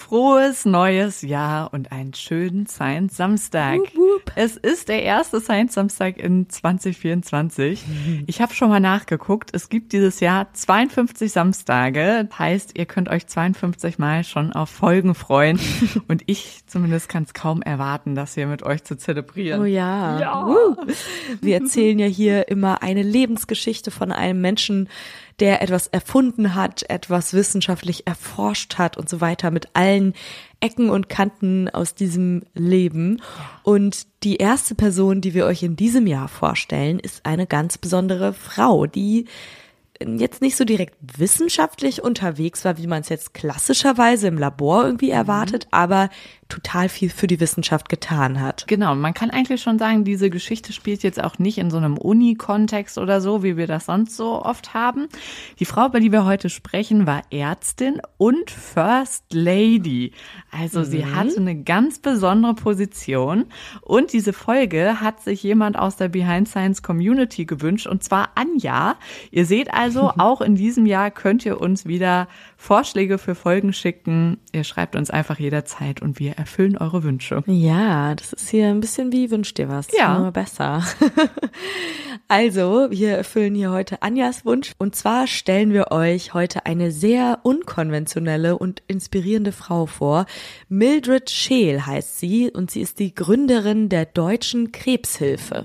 Frohes neues Jahr und einen schönen Science-Samstag. Wup, wup. Es ist der erste Science-Samstag in 2024. Ich habe schon mal nachgeguckt. Es gibt dieses Jahr 52 Samstage. Heißt, ihr könnt euch 52 Mal schon auf Folgen freuen. Und ich zumindest kann es kaum erwarten, das hier mit euch zu zelebrieren. Oh ja. Wir erzählen ja hier immer eine Lebensgeschichte von einem Menschen, der etwas erfunden hat, etwas wissenschaftlich erforscht hat und so weiter, mit allen Ecken und Kanten aus diesem Leben. Und die erste Person, die wir euch in diesem Jahr vorstellen, ist eine ganz besondere Frau, die jetzt nicht so direkt wissenschaftlich unterwegs war, wie man es jetzt klassischerweise im Labor irgendwie erwartet, aber total viel für die Wissenschaft getan hat. Genau, man kann eigentlich schon sagen, diese Geschichte spielt jetzt auch nicht in so einem Uni-Kontext oder so, wie wir das sonst so oft haben. Die Frau, über die wir heute sprechen, war Ärztin und First Lady. Also sie hatte eine ganz besondere Position. Und diese Folge hat sich jemand aus der Behind Science Community gewünscht, und zwar Anja. Ihr seht also, auch in diesem Jahr könnt ihr uns wieder Vorschläge für Folgen schicken. Ihr schreibt uns einfach jederzeit und wir erfüllen eure Wünsche. Ja, das ist hier ein bisschen wie wünscht dir was, Ja. nur besser. Also, wir erfüllen hier heute Anjas Wunsch, und zwar stellen wir euch heute eine sehr unkonventionelle und inspirierende Frau vor. Mildred Scheel heißt sie und sie ist die Gründerin der Deutschen Krebshilfe.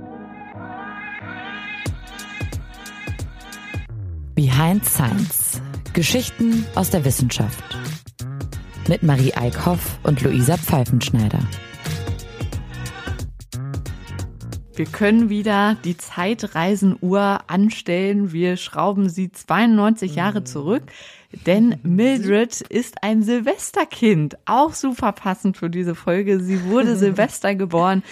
Behind Science. Geschichten aus der Wissenschaft. Mit Marie Eickhoff und Luisa Pfeifenschneider. Wir können wieder die Zeitreisenuhr anstellen. Wir schrauben sie 92 Jahre zurück. Denn Mildred ist ein Silvesterkind. Auch super passend für diese Folge. Sie wurde Silvester geboren,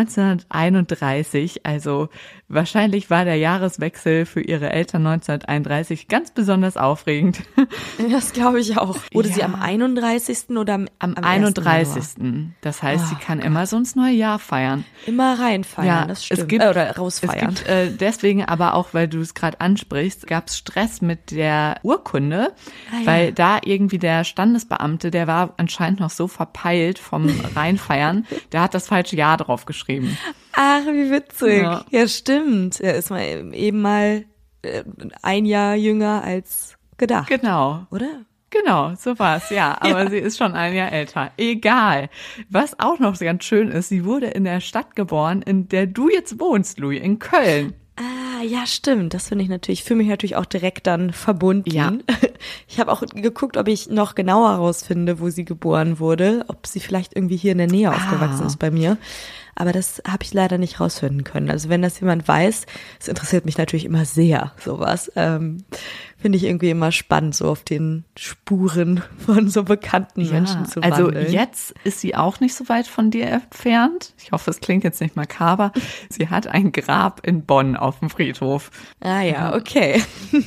1931. Also wahrscheinlich war der Jahreswechsel für ihre Eltern 1931 ganz besonders aufregend. Das glaube ich auch. Wurde sie Ja. am 31. oder am 31. Das heißt, sie kann immer so ins neue Jahr feiern. Immer reinfeiern, das stimmt. Es gibt, Oder rausfeiern. Es gibt deswegen aber auch, weil du es gerade ansprichst, gab es Stress mit der Urkunde, weil da irgendwie der Standesbeamte, der war anscheinend noch so verpeilt vom Reinfeiern, der hat das falsche Jahr drauf geschrieben. Ach, wie witzig. Ja. Ja, stimmt. Er ist eben mal ein Jahr jünger als gedacht. Genau. Oder? Genau, so war's, ja. Aber sie ist schon ein Jahr älter. Egal. Was auch noch ganz schön ist, sie wurde in der Stadt geboren, in der du jetzt wohnst, Louis, in Köln. Ah, ja, stimmt. Das fühle mich natürlich auch direkt dann verbunden. Ja. Ich habe auch geguckt, ob ich noch genauer rausfinde, wo sie geboren wurde, ob sie vielleicht irgendwie hier in der Nähe aufgewachsen ist bei mir. Aber das habe ich leider nicht rausfinden können. Also wenn das jemand weiß, es interessiert mich natürlich immer sehr, sowas. Finde ich irgendwie immer spannend, so auf den Spuren von so bekannten Menschen zu wandeln. Also jetzt ist sie auch nicht so weit von dir entfernt. Ich hoffe, es klingt jetzt nicht makaber. Sie hat ein Grab in Bonn auf dem Friedhof. Ah ja, okay.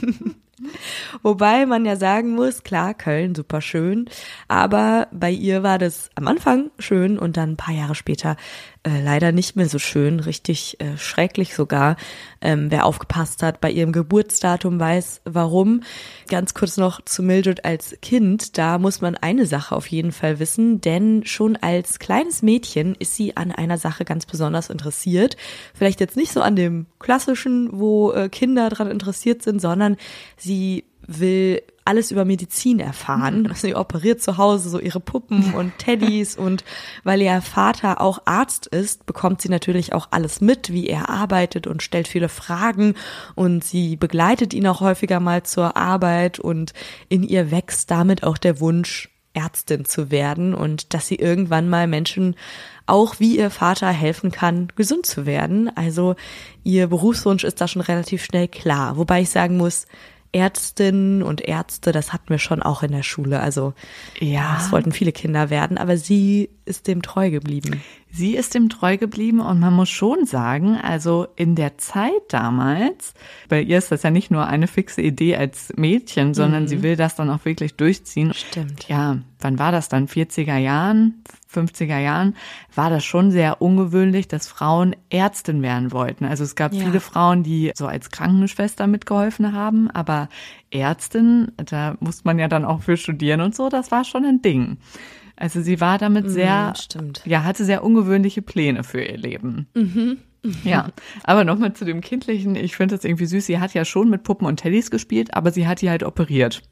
Wobei man ja sagen muss, klar, Köln, super schön, aber bei ihr war das am Anfang schön und dann ein paar Jahre später leider nicht mehr so schön, richtig schrecklich sogar. Wer aufgepasst hat bei ihrem Geburtsdatum, weiß warum. Ganz kurz noch zu Mildred als Kind, da muss man eine Sache auf jeden Fall wissen, denn schon als kleines Mädchen ist sie an einer Sache ganz besonders interessiert. Vielleicht jetzt nicht so an dem klassischen, wo Kinder dran interessiert sind, sondern sie will alles über Medizin erfahren. Sie operiert zu Hause so ihre Puppen und Teddys, und weil ihr Vater auch Arzt ist, bekommt sie natürlich auch alles mit, wie er arbeitet, und stellt viele Fragen, und sie begleitet ihn auch häufiger mal zur Arbeit, und in ihr wächst damit auch der Wunsch, Ärztin zu werden und dass sie irgendwann mal Menschen auch wie ihr Vater helfen kann, gesund zu werden. Also ihr Berufswunsch ist da schon relativ schnell klar, wobei ich sagen muss, Ärztinnen und Ärzte, das hatten wir schon auch in der Schule. Also Ja. das wollten viele Kinder werden, aber sie ist dem treu geblieben. Sie ist ihm treu geblieben und man muss schon sagen, also in der Zeit damals, bei ihr ist das ja nicht nur eine fixe Idee als Mädchen, sondern sie will das dann auch wirklich durchziehen. Stimmt. Ja, wann war das dann? 40er Jahren, 50er Jahren, war das schon sehr ungewöhnlich, dass Frauen Ärztin werden wollten. Also es gab viele Frauen, die so als Krankenschwester mitgeholfen haben, aber Ärztin, da musste man ja dann auch für studieren und so, das war schon ein Ding. Also sie war damit hatte sehr ungewöhnliche Pläne für ihr Leben. Ja, aber nochmal zu dem Kindlichen. Ich finde das irgendwie süß. Sie hat ja schon mit Puppen und Teddys gespielt, aber sie hat die halt operiert.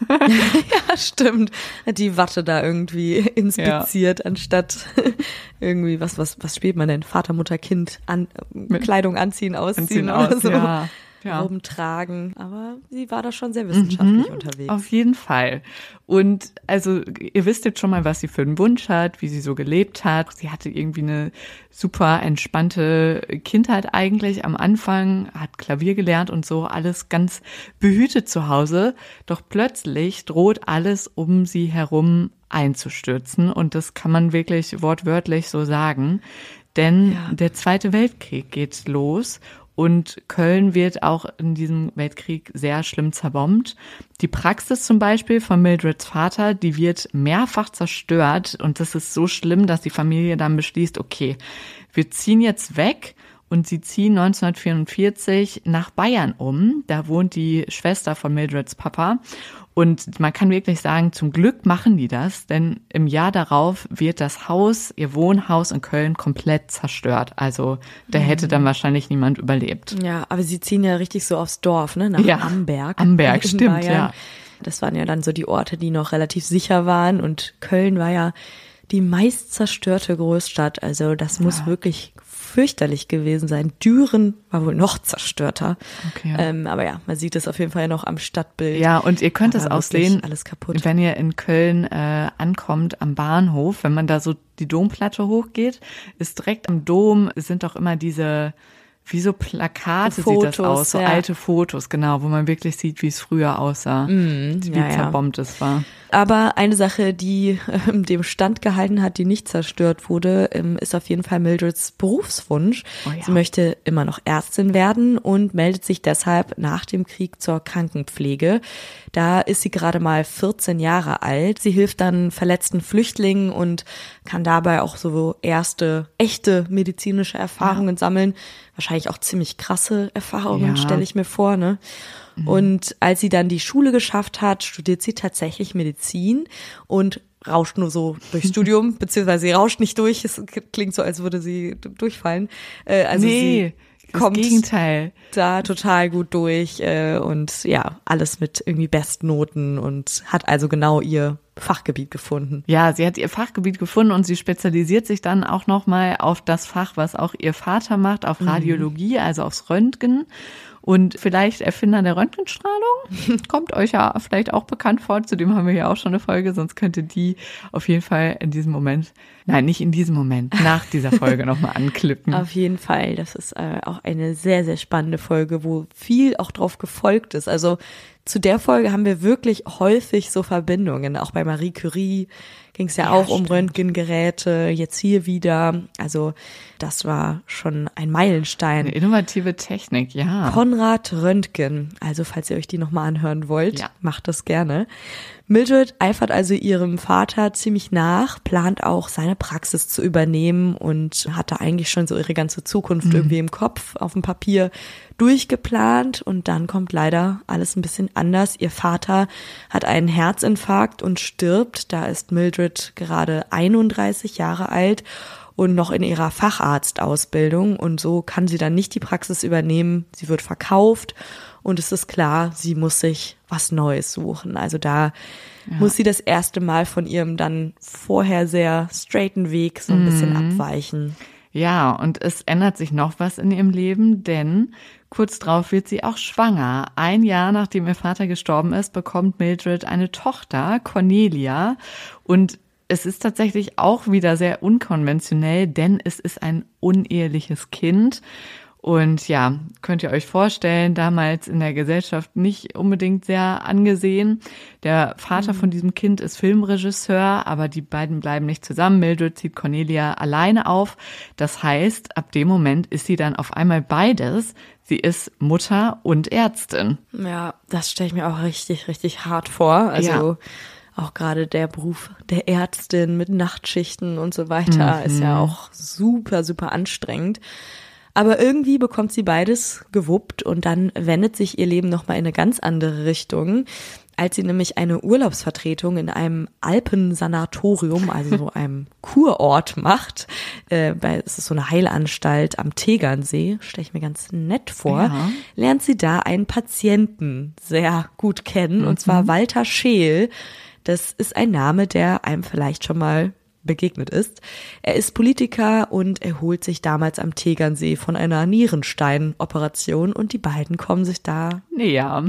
Ja, stimmt. Hat die Watte da irgendwie inspiziert, anstatt irgendwie, was spielt man denn? Vater, Mutter, Kind, Kleidung anziehen, ausziehen oder so. Ja. Rumtragen, aber sie war da schon sehr wissenschaftlich unterwegs. Auf jeden Fall. Und also ihr wisst jetzt schon mal, was sie für einen Wunsch hat, wie sie so gelebt hat. Sie hatte irgendwie eine super entspannte Kindheit eigentlich am Anfang, hat Klavier gelernt und so, alles ganz behütet zu Hause. Doch plötzlich droht alles um sie herum einzustürzen und das kann man wirklich wortwörtlich so sagen. Denn der Zweite Weltkrieg geht los. Und Köln wird auch in diesem Weltkrieg sehr schlimm zerbombt. Die Praxis zum Beispiel von Mildreds Vater, die wird mehrfach zerstört. Und das ist so schlimm, dass die Familie dann beschließt, okay, wir ziehen jetzt weg. Und sie ziehen 1944 nach Bayern um. Da wohnt die Schwester von Mildreds Papa. Und man kann wirklich sagen, zum Glück machen die das, denn im Jahr darauf wird das Haus, ihr Wohnhaus in Köln, komplett zerstört. Also da hätte dann wahrscheinlich niemand überlebt. Ja, aber sie ziehen ja richtig so aufs Dorf, ne? Nach Amberg. Amberg, stimmt, Bayern. Ja. Das waren ja dann so die Orte, die noch relativ sicher waren. Und Köln war ja die meist zerstörte Großstadt. Also das muss wirklich fürchterlich gewesen sein. Düren war wohl noch zerstörter. Okay. Aber ja, man sieht es auf jeden Fall noch am Stadtbild. Ja, und ihr könnt es auch sehen, alles kaputt. wenn ihr in Köln ankommt am Bahnhof, wenn man da so die Domplatte hochgeht, ist direkt am Dom sind doch immer diese, wie so Plakate Fotos, sieht das aus, so alte Fotos, genau, wo man wirklich sieht, wie es früher aussah, wie zerbombt es war. Aber eine Sache, die dem Stand gehalten hat, die nicht zerstört wurde, ist auf jeden Fall Mildreds Berufswunsch. Oh ja. Sie möchte immer noch Ärztin werden und meldet sich deshalb nach dem Krieg zur Krankenpflege. Da ist sie gerade mal 14 Jahre alt. Sie hilft dann verletzten Flüchtlingen und kann dabei auch so erste, echte medizinische Erfahrungen sammeln. Wahrscheinlich auch ziemlich krasse Erfahrungen, stelle ich mir vor, ne? Und als sie dann die Schule geschafft hat, studiert sie tatsächlich Medizin und rauscht nur so durchs Studium, beziehungsweise sie rauscht nicht durch. Es klingt so, als würde sie durchfallen. Sie kommt das Gegenteil. Da total gut durch und ja, alles mit irgendwie Bestnoten und hat also genau ihr Fachgebiet gefunden. Ja, sie hat ihr Fachgebiet gefunden und sie spezialisiert sich dann auch nochmal auf das Fach, was auch ihr Vater macht, auf Radiologie, also aufs Röntgen. Und vielleicht Erfinder der Röntgenstrahlung, kommt euch ja vielleicht auch bekannt vor, zu dem haben wir ja auch schon eine Folge, sonst könnte die auf jeden Fall in diesem Moment, nein, nicht in diesem Moment, nach dieser Folge nochmal anklippen. Auf jeden Fall, das ist auch eine sehr, sehr spannende Folge, wo viel auch drauf gefolgt ist. Also zu der Folge haben wir wirklich häufig so Verbindungen, auch bei Marie Curie ging es ja auch um Röntgengeräte, jetzt hier wieder, also das war schon ein Meilenstein. Eine innovative Technik, ja. Konrad Röntgen, also falls ihr euch die nochmal anhören wollt, macht das gerne. Mildred eifert also ihrem Vater ziemlich nach, plant auch seine Praxis zu übernehmen und hatte eigentlich schon so ihre ganze Zukunft irgendwie im Kopf, auf dem Papier durchgeplant und dann kommt leider alles ein bisschen anders. Ihr Vater hat einen Herzinfarkt und stirbt, da ist Mildred gerade 31 Jahre alt und noch in ihrer Facharztausbildung und so kann sie dann nicht die Praxis übernehmen, sie wird verkauft und es ist klar, sie muss sich was Neues suchen. Also da muss sie das erste Mal von ihrem dann vorher sehr straighten Weg so ein bisschen abweichen. Ja, und es ändert sich noch was in ihrem Leben, denn kurz drauf wird sie auch schwanger. Ein Jahr nachdem ihr Vater gestorben ist, bekommt Mildred eine Tochter, Cornelia, und es ist tatsächlich auch wieder sehr unkonventionell, denn es ist ein uneheliches Kind. Und ja, könnt ihr euch vorstellen, damals in der Gesellschaft nicht unbedingt sehr angesehen. Der Vater von diesem Kind ist Filmregisseur, aber die beiden bleiben nicht zusammen. Mildred zieht Cornelia alleine auf. Das heißt, ab dem Moment ist sie dann auf einmal beides. Sie ist Mutter und Ärztin. Ja, das stelle ich mir auch richtig, richtig hart vor. Also auch gerade der Beruf der Ärztin mit Nachtschichten und so weiter ist ja auch super, super anstrengend. Aber irgendwie bekommt sie beides gewuppt und dann wendet sich ihr Leben nochmal in eine ganz andere Richtung, als sie nämlich eine Urlaubsvertretung in einem Alpensanatorium, also so einem Kurort macht. Es ist so eine Heilanstalt am Tegernsee, stelle ich mir ganz nett vor. Ja. Lernt sie da einen Patienten sehr gut kennen, und zwar Walter Scheel. Das ist ein Name, der einem vielleicht schon mal begegnet ist. Er ist Politiker und erholt sich damals am Tegernsee von einer Nierensteinoperation und die beiden kommen sich da näher.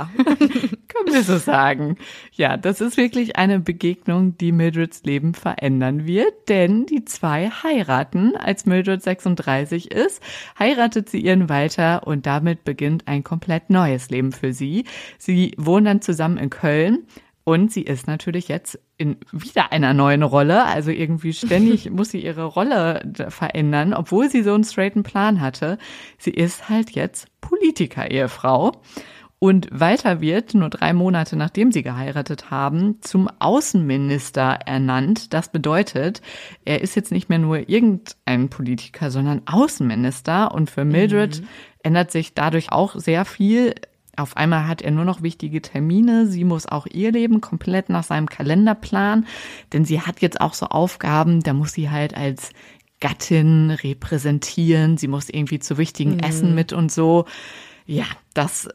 Können wir so sagen. Ja, das ist wirklich eine Begegnung, die Mildreds Leben verändern wird, denn die zwei heiraten. Als Mildred 36 ist, heiratet sie ihren Walter und damit beginnt ein komplett neues Leben für sie. Sie wohnen dann zusammen in Köln. Und sie ist natürlich jetzt in wieder einer neuen Rolle, also irgendwie ständig muss sie ihre Rolle verändern, obwohl sie so einen straighten Plan hatte. Sie ist halt jetzt Politiker-Ehefrau. Und Walter wird nur 3 Monate, nachdem sie geheiratet haben, zum Außenminister ernannt. Das bedeutet, er ist jetzt nicht mehr nur irgendein Politiker, sondern Außenminister. Und für Mildred ändert sich dadurch auch sehr viel. Auf einmal hat er nur noch wichtige Termine. Sie muss auch ihr Leben komplett nach seinem Kalender planen, denn sie hat jetzt auch so Aufgaben, da muss sie halt als Gattin repräsentieren. Sie muss irgendwie zu wichtigen Essen mit und so. Ja, das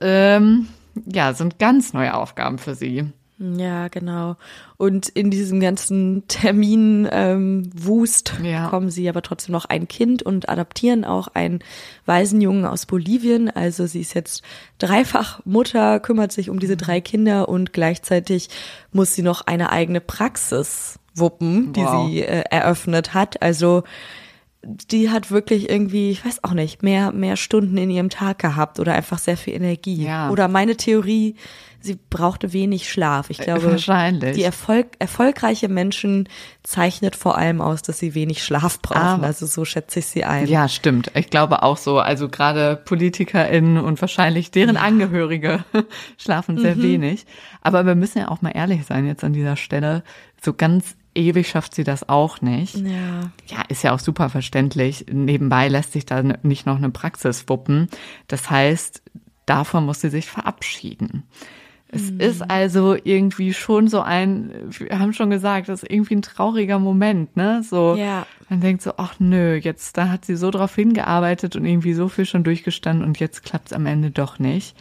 sind ganz neue Aufgaben für sie. Ja, genau. Und in diesem ganzen Termin Wust bekommen sie aber trotzdem noch ein Kind und adoptieren auch einen Waisenjungen aus Bolivien. Also sie ist jetzt dreifach Mutter, kümmert sich um diese 3 Kinder und gleichzeitig muss sie noch eine eigene Praxis wuppen, die sie eröffnet hat. Also die hat wirklich irgendwie, ich weiß auch nicht, mehr Stunden in ihrem Tag gehabt oder einfach sehr viel Energie. Ja. Oder meine Theorie, sie brauchte wenig Schlaf. Ich glaube, wahrscheinlich. Die erfolgreiche Menschen zeichnet vor allem aus, dass sie wenig Schlaf brauchen. Also so schätze ich sie ein. Ja, stimmt. Ich glaube auch so. Also gerade PolitikerInnen und wahrscheinlich deren Angehörige schlafen sehr wenig. Aber wir müssen ja auch mal ehrlich sein jetzt an dieser Stelle. So ganz ewig schafft sie das auch nicht. Ja, ist ja auch super verständlich. Nebenbei lässt sich da nicht noch eine Praxis wuppen. Das heißt, davon muss sie sich verabschieden. Es ist also irgendwie schon so wir haben schon gesagt, das ist irgendwie ein trauriger Moment, ne? So, man denkt so, ach nö, jetzt, da hat sie so drauf hingearbeitet und irgendwie so viel schon durchgestanden und jetzt klappt's am Ende doch nicht.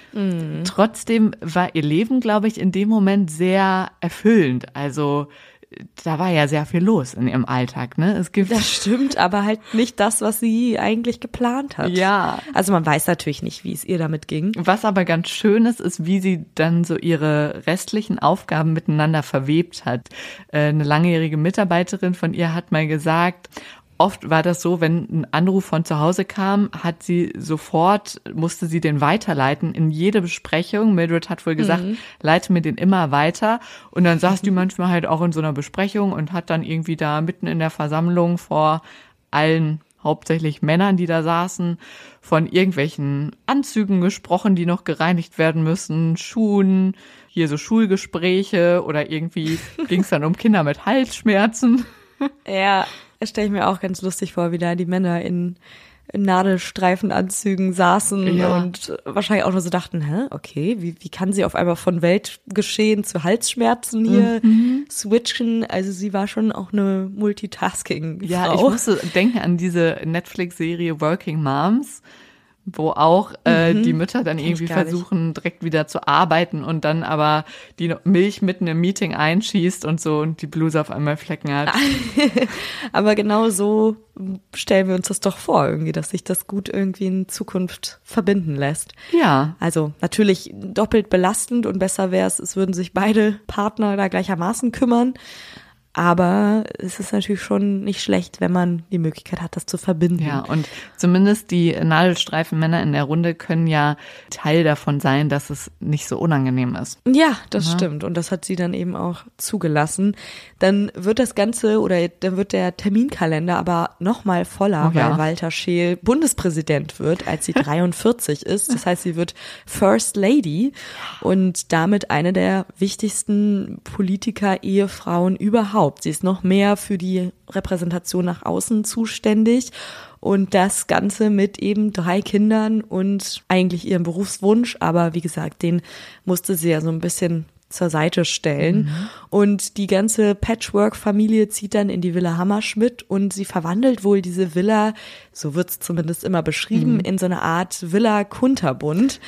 Trotzdem war ihr Leben, glaube ich, in dem Moment sehr erfüllend. Also, da war ja sehr viel los in ihrem Alltag, ne? Das stimmt, aber halt nicht das, was sie eigentlich geplant hat. Ja. Also man weiß natürlich nicht, wie es ihr damit ging. Was aber ganz schön ist, wie sie dann so ihre restlichen Aufgaben miteinander verwebt hat. Eine langjährige Mitarbeiterin von ihr hat mal gesagt, oft war das so, wenn ein Anruf von zu Hause kam, musste sie den weiterleiten in jede Besprechung. Mildred hat wohl gesagt, leite mir den immer weiter. Und dann saß die manchmal halt auch in so einer Besprechung und hat dann irgendwie da mitten in der Versammlung vor allen, hauptsächlich Männern, die da saßen, von irgendwelchen Anzügen gesprochen, die noch gereinigt werden müssen, Schuhen, hier so Schulgespräche oder irgendwie ging es dann um Kinder mit Halsschmerzen. Ja, das stelle ich mir auch ganz lustig vor, wie da die Männer in Nadelstreifenanzügen saßen und wahrscheinlich auch nur so dachten, okay, wie kann sie auf einmal von Weltgeschehen zu Halsschmerzen hier switchen? Also sie war schon auch eine Multitasking-Frau. Ja, ich musste denken an diese Netflix-Serie Working Moms, wo auch die Mütter dann irgendwie versuchen, direkt wieder zu arbeiten und dann aber die Milch mitten im Meeting einschießt und so und die Bluse auf einmal Flecken hat. Aber genau so stellen wir uns das doch vor, irgendwie, dass sich das gut irgendwie in Zukunft verbinden lässt. Ja. Also natürlich doppelt belastend und besser wäre es würden sich beide Partner da gleichermaßen kümmern. Aber es ist natürlich schon nicht schlecht, wenn man die Möglichkeit hat, das zu verbinden. Ja, und zumindest die Nadelstreifenmänner in der Runde können ja Teil davon sein, dass es nicht so unangenehm ist. Ja, das stimmt. Und das hat sie dann eben auch zugelassen. Dann wird das Ganze dann wird der Terminkalender aber nochmal voller, weil Walter Scheel Bundespräsident wird, als sie 43 ist. Das heißt, sie wird First Lady und damit eine der wichtigsten Politiker-Ehefrauen überhaupt. Sie ist noch mehr für die Repräsentation nach außen zuständig und das Ganze mit eben 3 Kindern und eigentlich ihrem Berufswunsch, aber wie gesagt, den musste sie ja so ein bisschen zur Seite stellen. Und die ganze Patchwork-Familie zieht dann in die Villa Hammerschmidt und sie verwandelt wohl diese Villa, so wird's zumindest immer beschrieben, in so eine Art Villa Kunterbund.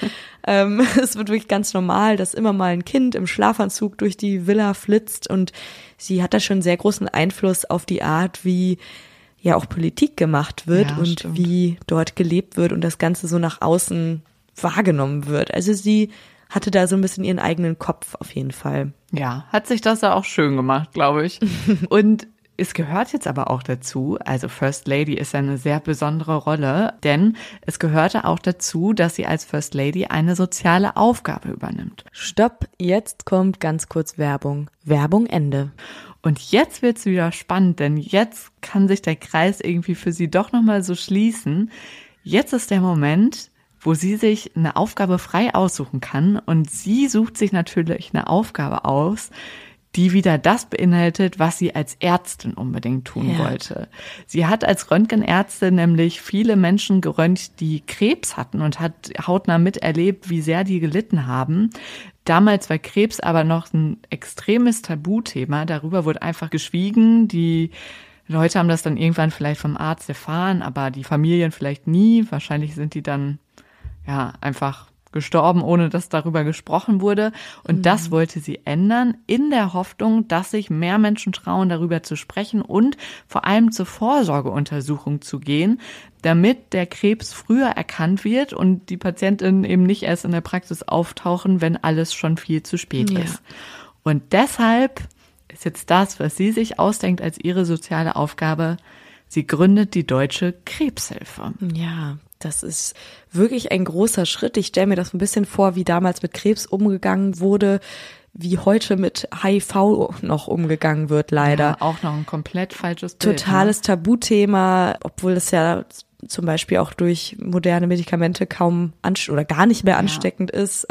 Es wird wirklich ganz normal, dass immer mal ein Kind im Schlafanzug durch die Villa flitzt und sie hat da schon sehr großen Einfluss auf die Art, wie ja auch Politik gemacht wird und wie dort gelebt wird und das Ganze so nach außen wahrgenommen wird. Also sie hatte da so ein bisschen ihren eigenen Kopf auf jeden Fall. Ja, hat sich das ja auch schön gemacht, glaube ich. Und es gehört jetzt aber auch dazu, also First Lady ist ja eine sehr besondere Rolle, denn es gehörte auch dazu, dass sie als First Lady eine soziale Aufgabe übernimmt. Stopp, jetzt kommt ganz kurz Werbung. Werbung Ende. Und jetzt wird's wieder spannend, denn jetzt kann sich der Kreis irgendwie für sie doch nochmal so schließen. Jetzt ist der Moment, wo sie sich eine Aufgabe frei aussuchen kann und sie sucht sich natürlich eine Aufgabe aus, die wieder das beinhaltet, was sie als Ärztin unbedingt tun wollte. Sie hat als Röntgenärztin nämlich viele Menschen geröntgt, die Krebs hatten und hat hautnah miterlebt, wie sehr die gelitten haben. Damals war Krebs aber noch ein extremes Tabuthema. Darüber wurde einfach geschwiegen. Die Leute haben das dann irgendwann vielleicht vom Arzt erfahren, aber die Familien vielleicht nie. Wahrscheinlich sind die dann einfach gestorben, ohne dass darüber gesprochen wurde. Und das wollte sie ändern, in der Hoffnung, dass sich mehr Menschen trauen, darüber zu sprechen und vor allem zur Vorsorgeuntersuchung zu gehen, damit der Krebs früher erkannt wird und die Patientinnen eben nicht erst in der Praxis auftauchen, wenn alles schon viel zu spät ist. Und deshalb ist jetzt das, was sie sich ausdenkt als ihre soziale Aufgabe, sie gründet die Deutsche Krebshilfe. Ja, das ist wirklich ein großer Schritt. Ich stelle mir das ein bisschen vor, wie damals mit Krebs umgegangen wurde, wie heute mit HIV noch umgegangen wird, leider. Ja, auch noch ein komplett falsches Bild. Totales Tabuthema, obwohl es ja zum Beispiel auch durch moderne Medikamente kaum oder gar nicht mehr ansteckend ist.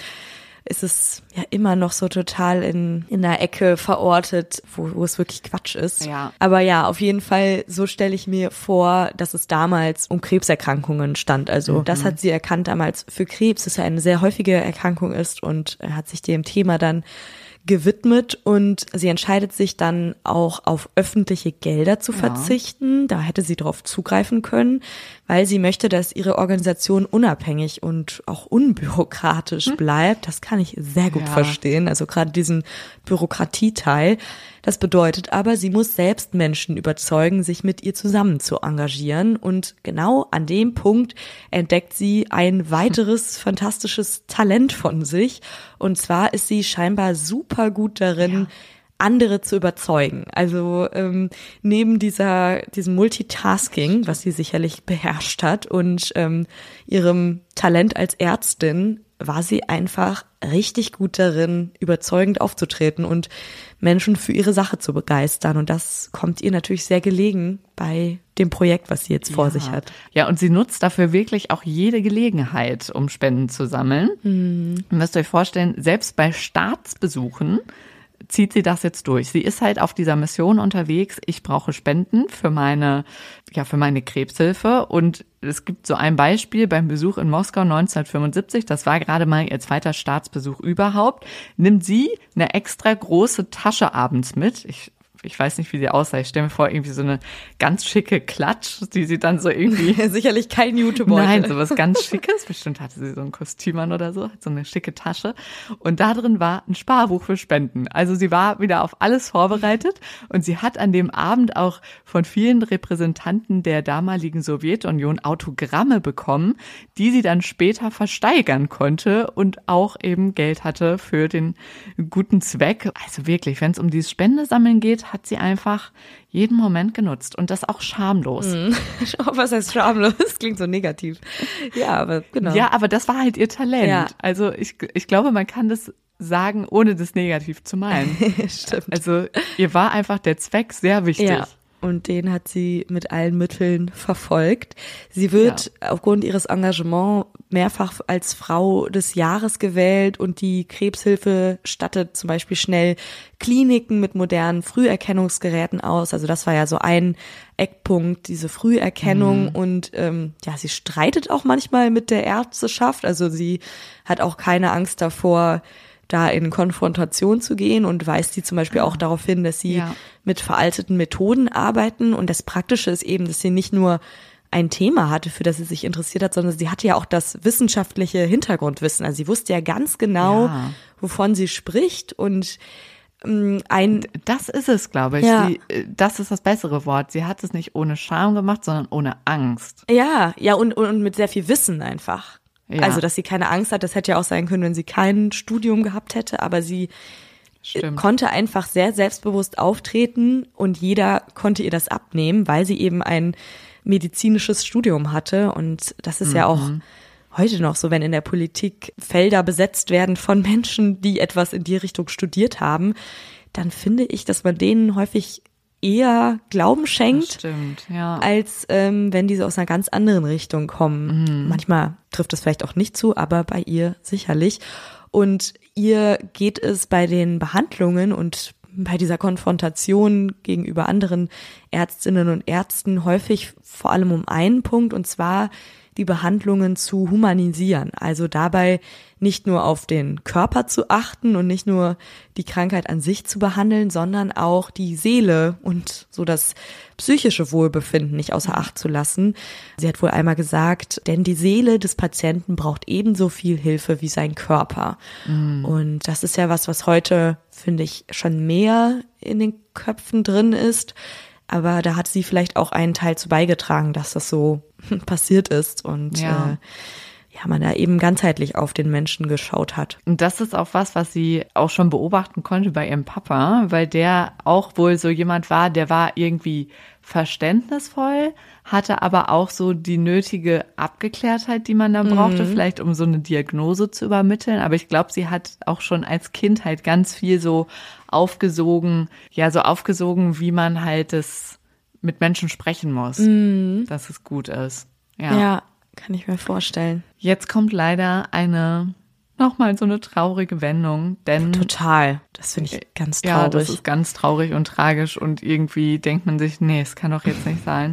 Ist es ja immer noch so total in einer Ecke verortet, wo es wirklich Quatsch ist. Ja. Aber ja, auf jeden Fall, so stelle ich mir vor, dass es damals um Krebserkrankungen stand. Also das hat sie erkannt damals für Krebs, das ja eine sehr häufige Erkrankung ist und hat sich dem Thema dann gewidmet und sie entscheidet sich dann auch auf öffentliche Gelder zu verzichten. Da hätte sie drauf zugreifen können, weil sie möchte, dass ihre Organisation unabhängig und auch unbürokratisch bleibt. Das kann ich sehr gut verstehen, also gerade diesen Bürokratieteil. Das bedeutet aber, sie muss selbst Menschen überzeugen, sich mit ihr zusammen zu engagieren. Und genau an dem Punkt entdeckt sie ein weiteres fantastisches Talent von sich. Und zwar ist sie scheinbar super gut darin, andere zu überzeugen. Also neben diesem Multitasking, was sie sicherlich beherrscht hat, und ihrem Talent als Ärztin, war sie einfach richtig gut darin, überzeugend aufzutreten und Menschen für ihre Sache zu begeistern. Und das kommt ihr natürlich sehr gelegen bei dem Projekt, was sie jetzt vor sich hat. Ja, und sie nutzt dafür wirklich auch jede Gelegenheit, um Spenden zu sammeln. Ihr müsst euch vorstellen, selbst bei Staatsbesuchen zieht sie das jetzt durch. Sie ist halt auf dieser Mission unterwegs. Ich brauche Spenden für meine Krebshilfe. Und es gibt so ein Beispiel beim Besuch in Moskau 1975. Das war gerade mal ihr zweiter Staatsbesuch überhaupt. Nimmt sie eine extra große Tasche abends mit. Ich weiß nicht, wie sie aussah. Ich stelle mir vor, irgendwie so eine ganz schicke Klatsch, die sie dann so irgendwie... Sicherlich kein Jutebeutel. Nein, sowas ganz Schickes. Bestimmt hatte sie so ein Kostüm an oder so, hat so eine schicke Tasche. Und da drin war ein Sparbuch für Spenden. Also sie war wieder auf alles vorbereitet und sie hat an dem Abend auch von vielen Repräsentanten der damaligen Sowjetunion Autogramme bekommen, die sie dann später versteigern konnte und auch eben Geld hatte für den guten Zweck. Also wirklich, wenn es um dieses Spendesammeln geht, Zeit hat sie einfach jeden Moment genutzt und das auch schamlos. Was heißt schamlos? Das klingt so negativ. Ja, aber genau. Ja, aber das war halt ihr Talent. Ja. Also ich glaube, man kann das sagen, ohne das negativ zu meinen. Stimmt. Also ihr war einfach der Zweck sehr wichtig. Ja. Und den hat sie mit allen Mitteln verfolgt. Sie wird aufgrund ihres Engagements mehrfach als Frau des Jahres gewählt und die Krebshilfe stattet zum Beispiel schnell Kliniken mit modernen Früherkennungsgeräten aus. Also das war ja so ein Eckpunkt, diese Früherkennung. Und sie streitet auch manchmal mit der Ärzteschaft. Also sie hat auch keine Angst davor, da in Konfrontation zu gehen und weist sie zum Beispiel auch darauf hin, dass sie mit veralteten Methoden arbeiten. Und das Praktische ist eben, dass sie nicht nur ein Thema hatte, für das sie sich interessiert hat, sondern sie hatte ja auch das wissenschaftliche Hintergrundwissen. Also sie wusste ja ganz genau, wovon sie spricht und das ist es, glaube ich. Ja. Das ist das bessere Wort. Sie hat es nicht ohne Scham gemacht, sondern ohne Angst. Ja, und mit sehr viel Wissen einfach. Ja. Also, dass sie keine Angst hat, das hätte ja auch sein können, wenn sie kein Studium gehabt hätte, aber sie konnte einfach sehr selbstbewusst auftreten und jeder konnte ihr das abnehmen, weil sie eben ein medizinisches Studium hatte und das ist ja auch heute noch so, wenn in der Politik Felder besetzt werden von Menschen, die etwas in die Richtung studiert haben, dann finde ich, dass man denen häufig eher Glauben schenkt, als wenn diese aus einer ganz anderen Richtung kommen. Manchmal trifft es vielleicht auch nicht zu, aber bei ihr sicherlich. Und ihr geht es bei den Behandlungen und bei dieser Konfrontation gegenüber anderen Ärztinnen und Ärzten häufig vor allem um einen Punkt, und zwar die Behandlungen zu humanisieren. Also dabei nicht nur auf den Körper zu achten und nicht nur die Krankheit an sich zu behandeln, sondern auch die Seele und so das psychische Wohlbefinden nicht außer Acht zu lassen. Sie hat wohl einmal gesagt, denn die Seele des Patienten braucht ebenso viel Hilfe wie sein Körper. Und das ist ja was heute, finde ich, schon mehr in den Köpfen drin ist. Aber da hat sie vielleicht auch einen Teil zu beigetragen, dass das so passiert ist und man da eben ganzheitlich auf den Menschen geschaut hat. Und das ist auch was sie auch schon beobachten konnte bei ihrem Papa, weil der auch wohl so jemand war, der war irgendwie verständnisvoll, hatte aber auch so die nötige Abgeklärtheit, die man da brauchte, vielleicht um so eine Diagnose zu übermitteln. Aber ich glaube, sie hat auch schon als Kind halt ganz viel so aufgesogen, wie man halt das mit Menschen sprechen muss, dass es gut ist. Ja, kann ich mir vorstellen. Jetzt kommt leider nochmal so eine traurige Wendung, denn total. Das finde ich ganz traurig. Ja, das ist ganz traurig und tragisch und irgendwie denkt man sich, nee, es kann doch jetzt nicht sein.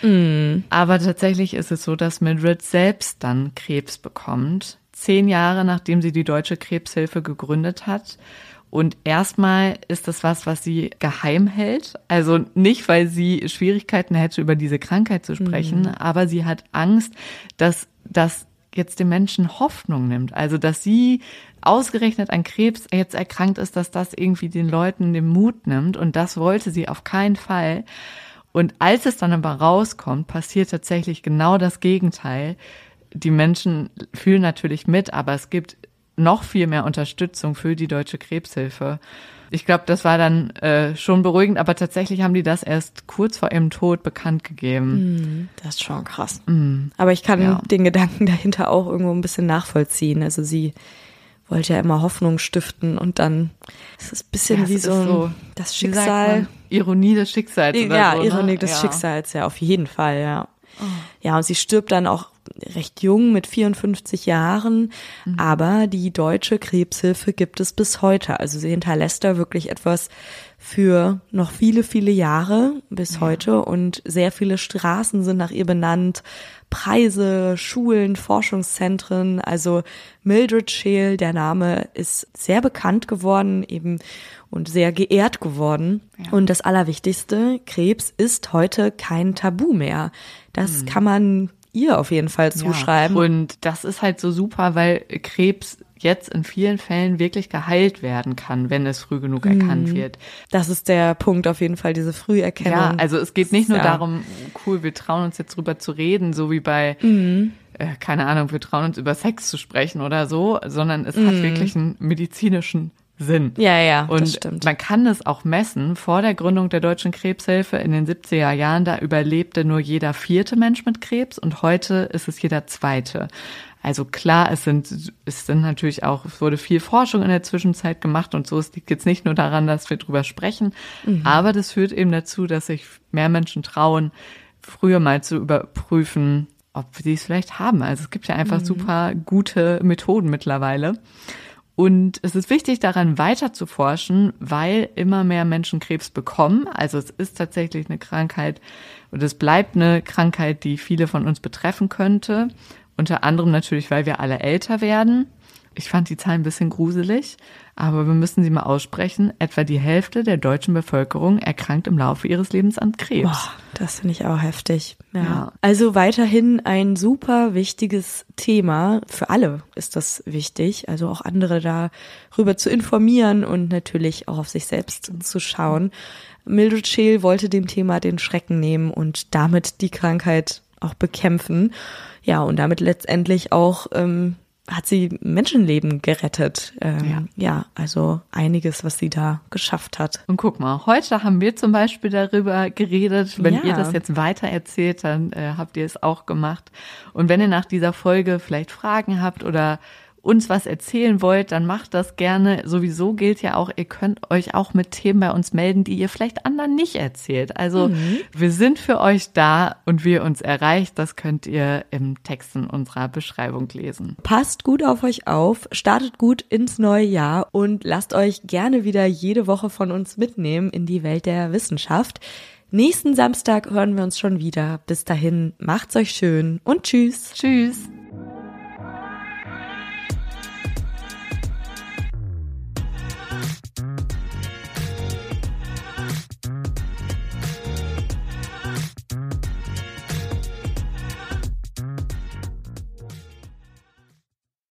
Aber tatsächlich ist es so, dass Mildred selbst dann Krebs bekommt, 10 Jahre nachdem sie die Deutsche Krebshilfe gegründet hat. Und erstmal ist das was sie geheim hält. Also nicht, weil sie Schwierigkeiten hätte, über diese Krankheit zu sprechen, aber sie hat Angst, dass das jetzt den Menschen Hoffnung nimmt. Also dass sie ausgerechnet an Krebs jetzt erkrankt ist, dass das irgendwie den Leuten den Mut nimmt. Und das wollte sie auf keinen Fall. Und als es dann aber rauskommt, passiert tatsächlich genau das Gegenteil. Die Menschen fühlen natürlich mit, aber es gibt noch viel mehr Unterstützung für die Deutsche Krebshilfe. Ich glaube, das war dann schon beruhigend, aber tatsächlich haben die das erst kurz vor ihrem Tod bekannt gegeben. Das ist schon krass. Aber ich kann den Gedanken dahinter auch irgendwo ein bisschen nachvollziehen. Also sie wollte ja immer Hoffnung stiften und dann ist es ein bisschen wie so das Schicksal. Ironie des Schicksals oder ja, so. Ironie des Schicksals, ja, auf jeden Fall, ja. Ja, und sie stirbt dann auch recht jung mit 54 Jahren, aber die Deutsche Krebshilfe gibt es bis heute. Also sie hinterlässt da wirklich etwas für noch viele, viele Jahre bis heute und sehr viele Straßen sind nach ihr benannt, Preise, Schulen, Forschungszentren, also Mildred Scheel, der Name ist sehr bekannt geworden eben und sehr geehrt geworden. Ja. Und das Allerwichtigste, Krebs ist heute kein Tabu mehr. Das kann man ihr auf jeden Fall zuschreiben. Ja. Und das ist halt so super, weil Krebs jetzt in vielen Fällen wirklich geheilt werden kann, wenn es früh genug erkannt wird. Das ist der Punkt auf jeden Fall, diese Früherkennung. Ja, also es geht nicht nur darum, cool, wir trauen uns jetzt drüber zu reden, so wie bei, keine Ahnung, wir trauen uns über Sex zu sprechen oder so, sondern es hat wirklich einen medizinischen Sinn. Ja, und das stimmt. Man kann es auch messen. Vor der Gründung der Deutschen Krebshilfe in den 70er Jahren, da überlebte nur jeder 4. Mensch mit Krebs und heute ist es jeder 2. Also klar, es sind natürlich auch, es wurde viel Forschung in der Zwischenzeit gemacht und so. Es liegt jetzt nicht nur daran, dass wir drüber sprechen, aber das führt eben dazu, dass sich mehr Menschen trauen, früher mal zu überprüfen, ob sie es vielleicht haben. Also es gibt ja einfach super gute Methoden mittlerweile. Und es ist wichtig, daran weiter zu forschen, weil immer mehr Menschen Krebs bekommen. Also es ist tatsächlich eine Krankheit und es bleibt eine Krankheit, die viele von uns betreffen könnte. Unter anderem natürlich, weil wir alle älter werden. Ich fand die Zahlen ein bisschen gruselig, aber wir müssen sie mal aussprechen. Etwa die Hälfte der deutschen Bevölkerung erkrankt im Laufe ihres Lebens an Krebs. Boah, das finde ich auch heftig. Ja. Also weiterhin ein super wichtiges Thema. Für alle ist das wichtig. Also auch andere darüber zu informieren und natürlich auch auf sich selbst zu schauen. Mildred Scheel wollte dem Thema den Schrecken nehmen und damit die Krankheit auch bekämpfen. Ja, und damit letztendlich auch hat sie Menschenleben gerettet. Ja, also einiges, was sie da geschafft hat. Und guck mal, heute haben wir zum Beispiel darüber geredet. Wenn ihr das jetzt weiter erzählt, dann habt ihr es auch gemacht. Und wenn ihr nach dieser Folge vielleicht Fragen habt oder uns was erzählen wollt, dann macht das gerne. Sowieso gilt ja auch, ihr könnt euch auch mit Themen bei uns melden, die ihr vielleicht anderen nicht erzählt. Also wir sind für euch da und wie ihr uns erreicht, das könnt ihr im Text in unserer Beschreibung lesen. Passt gut auf euch auf, startet gut ins neue Jahr und lasst euch gerne wieder jede Woche von uns mitnehmen in die Welt der Wissenschaft. Nächsten Samstag hören wir uns schon wieder. Bis dahin, macht's euch schön und tschüss. Tschüss.